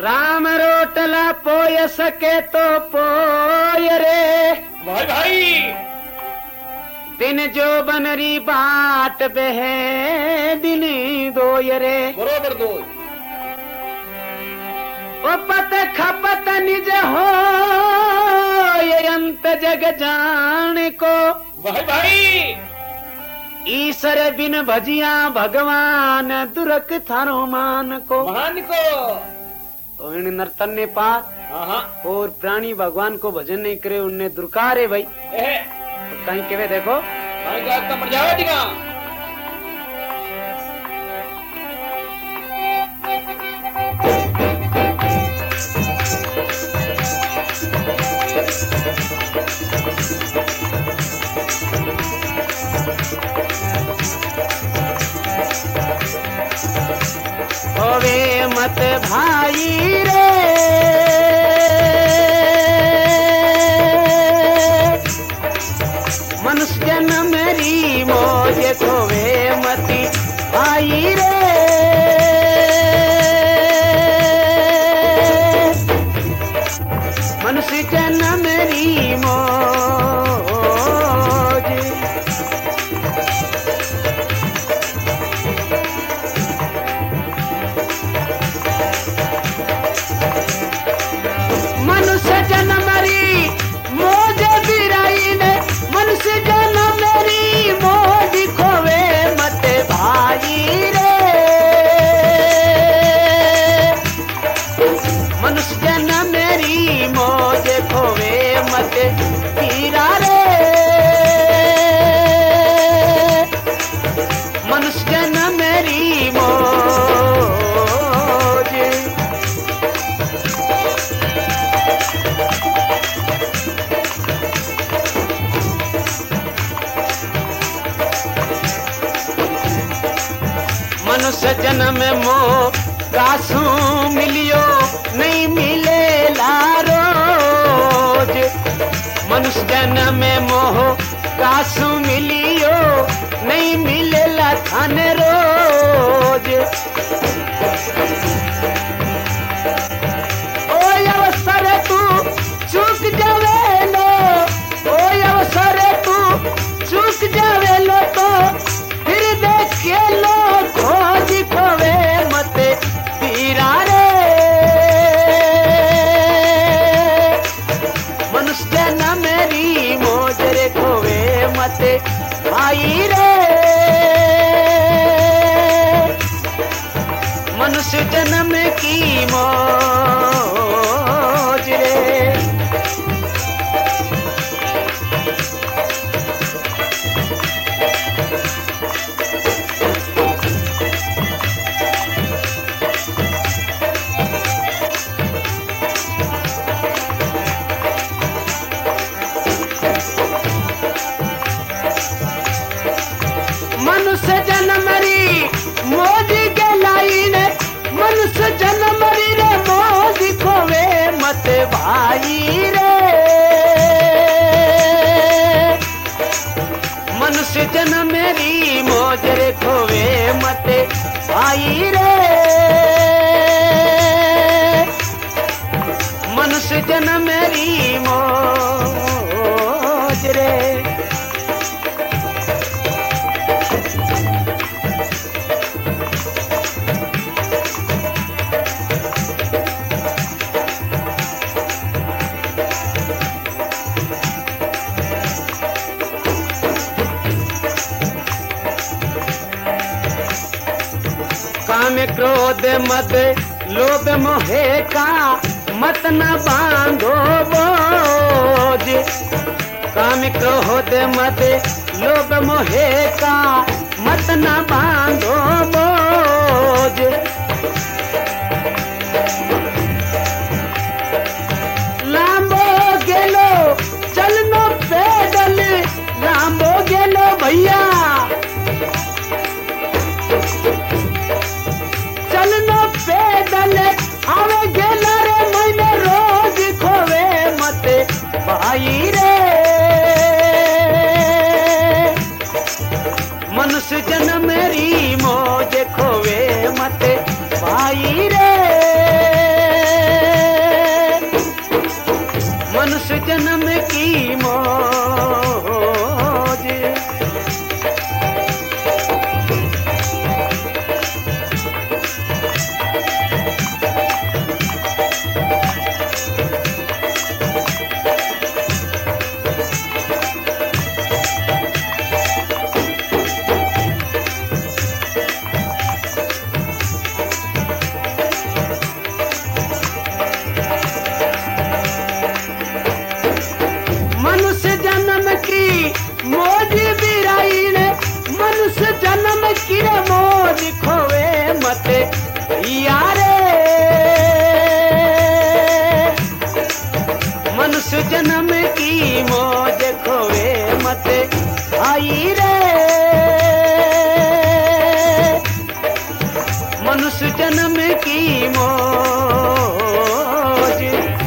राम रोटला पोय सके तो पोय रे भाई भाई दिन जो बनरी बाट बहे दिन दोय रे बरोबर दो ओ पत खपत निज हो ये अंत जग जान को भाई भाई ईश्वर बिन भजिया भगवान दुरक थारो मान को महान को तो इन नर्तन ने पार हाँ और प्राणी भगवान को भजन नहीं करे उनने दुर्कारे भाई ए तो कहीं के वे देखो भाई का तो मर जावे दिगा होवे मत भाई रे मनुष्य जन्म मेरी मौज खोवे मती भाई रे मनुष्य जन्म मेरी मौज मनुष्य जन्म मेरी मौज बिराई ने मनुष्य जन्म मेरी मौज खोवे मत भाई रे मनुष्य जन्म मेरी मौज खोवे मत हीरा रे मनुष्य जन्म मेरी मौज मनुष्य जन्म मोह कासू मिलियो नहीं मिले रोज मनुष्य जन्म मोह कासू मिलियो नहीं मिले थान रोज ओ अवसर तू चूक जावे लो ओ अवसर तू चूक जावे लो तो फिर देखे लो खोज खोवे मत पीरा रे मनुष्य न मेरी मौज रे खोवे मत भाई रे मनुष्य जन्म की मौज रे मनुष्य जन्म री मौज गलाई ने मनुष्य जन्म री रे मौज खोवे मत भाई रे मनुष्य जन्म री मौज रे खोवे मत भाई रे मनुष्य जन्म री मौज रे काम क्रोध मद लोभ मोहे का मत न बांधो बोझ काम क्रोध मद लोभ मोहे का मत न बांधो बोझ लांबो गेलो चलनो पैदल लांबो गेलो भैया चलनो पैदल आवे गेला रे मैंने रोज खोवे मत भाई रे मनुष्य जन्म मेरी मौज खोवे मत भाई रे जन्म की मौज। मनुष्य जन्म की मौज बिराइन, मनुष्य जन्म की मौज खोवे मत यारे। मनुष्य जन्म की मौज खोवे मत आई रे। मनुष्य जन्म की मौज।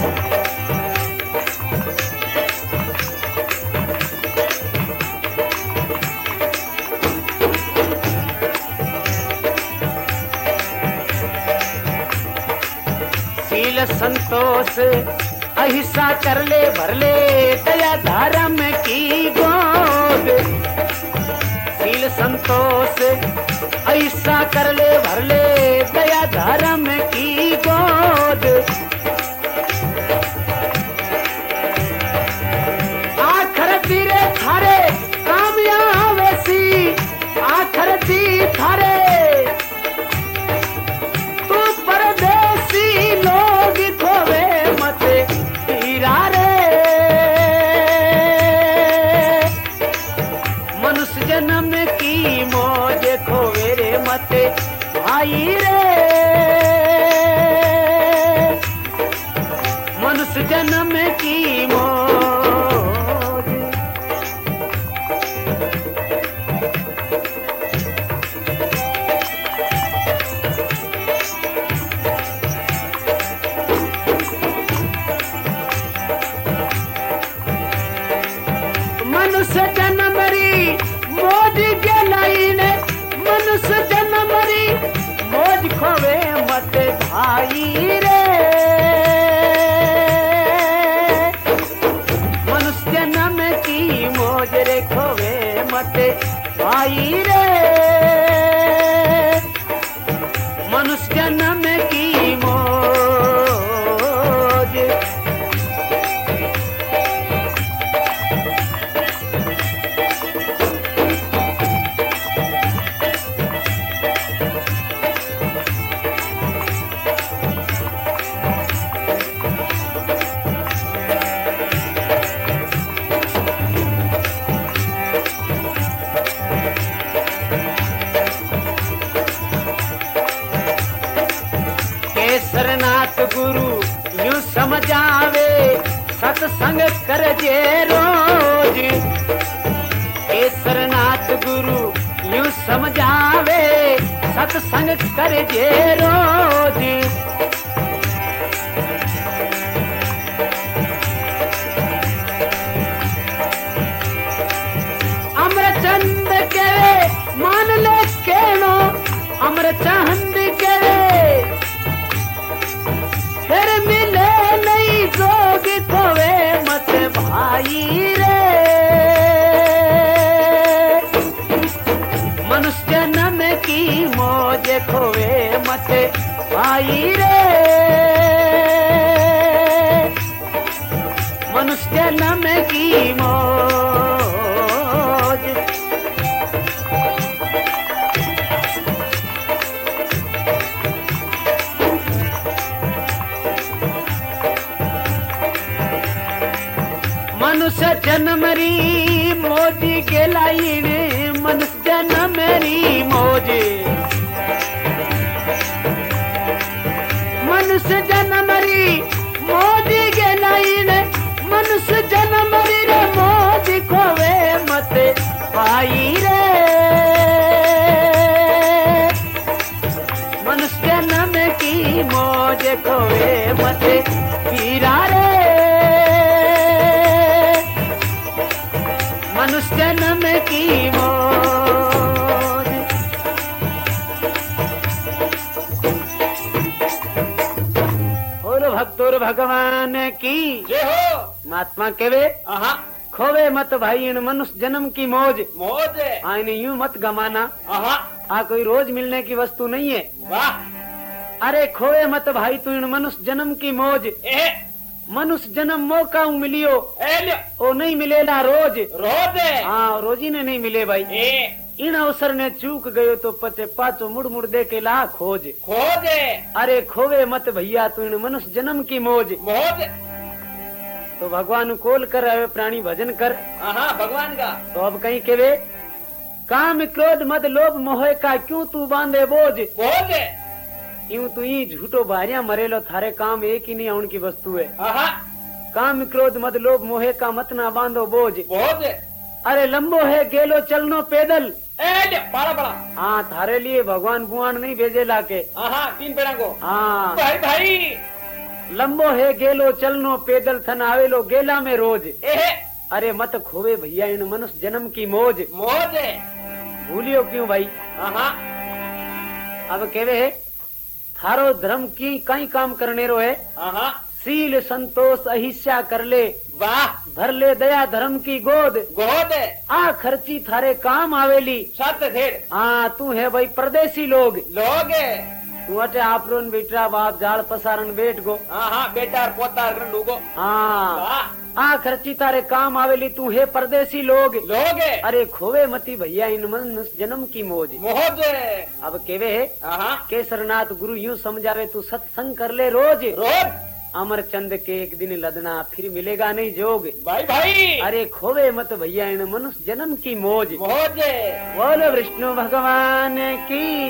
शील संतोष अहिंसा कर ले भर ले दया धर्म की गोद। शील संतोष अहिंसा कर ले भर ले दया धर्म की गोद। आखर तीरे थारे कामयाब सी, आखर दी थारे तू परदेसी लोग खोवे मत हीरा रे। मनुष्य जन्म की मौज खोवे रे मत भाई रे। मनुष्य जन्म की मौज। मनुष्य जन्मरी मौज के लाइन, मनुष्य जन्मरी मौज खोवे मत भाई रे। मनुष्य जन्म की मौज रे खोवे मत भाई रे। मनुष्य जन्म की मौज। केसरनाथ गुरु यूं समझावे सत्संग कर जे रोज। केसरनाथ गुरु यूं समझावे सत्संग कर जे रोज। अमरचंद के मान ले केनो, अमरचंद के फिर मिले नहीं जोग खोवे मत भाई रे। मनुष्य जन्म की मौज खोवे मत भाई रे। मनुष्य जन्म की मौज। मनुष्य जन्मरी मौज के लाइन, मनुष्य जन्मरी मौज। मनुष्य जन्मरी मौज के लाइन, मनुष्य जन्मरी रे मौज खोवे मत भाई रे। मनुष्य जन्म की मौज खोवे मत हीरा रे। मनुष्य जन्म की मौज। और भक्तोर भगवान की जय हो। महात्मा केवे हाँ खोवे मत भाई इन मनुष्य जन्म की मौज, मौज है। आईने यूं मत गमाना, हाँ आ कोई रोज मिलने की वस्तु नहीं है। वाह अरे खोवे मत भाई तू इन मनुष्य जन्म की मौज, ए मनुष्य जन्म मौका मिलियो ए लियो ओ नहीं मिलेला रोज। रोज है। हाँ रोजी ने नहीं मिले भाई, ए इन अवसर ने चूक गयो तो पचे पाचो मुड़ मुड़ दे के ला खोज। खोज है। अरे खोवे मत भैया तू इन मनुष्य जन्म की मौज। मौज तो भगवान कोल कर आवे प्राणी भजन कर। हाँ भगवान का। तो अब कहीं केवे काम क्रोध मद लोभ मोह का क्यों तू बांधे बोझ, बोझ है। यूं तू ही झूठो बाहरिया मरेलो थारे काम एक ही नहीं उनकी वस्तु है। हाँ काम क्रोध मद लोभ मोह का मत ना बांधो बोझ। बोझ है। अरे लंबो है गेलो चलनो पैदल, ए लियो बड़ा बड़ा। हाँ थारे लिए भगवान बुआन नहीं भेजे लाके। हाँ 3 पेड़ा को। हाँ भाई भाई लंबो है गेलो चलनो पैदल थन आवेलो गेला में रोज। ए अरे मत खोवे भैया इन मनुष्य जन्म की मौज। मौज है। भूलियो क्यों भाई। हाँ अब केवे है थारो धर्म की कई काम करने रो है। हाँ शील संतोष अहिस्या कर ले, वाह भर ले दया धर्म की गोद। गोद है। आ खर्ची थारे काम आवेली। सत थे। हाँ तू है भाई परदेसी लोग, लोग है। तू अटे आपरोन बेटा बाप जाल पसारण बैठ गो। हाँ बेटा और पोता और डूगो। हाँ वाह आ खर्ची तारे काम आवेली तू है परदेसी लोग। लोग है। अरे खोवे मती भैया इन मनुष्य जन्म की मौज। मौज है। अब केवे है हाँ केसरनाथ गुरु यूं समझावे तू सत्संग कर ले रोज। रोज अमरचंद के एक दिन लदना फिर मिलेगा नहीं जोग। भाई भाई अरे खोवे मत भैया इन मनुष्य जन्म की मौज। मौज है। बोलो विष्णु भगवान की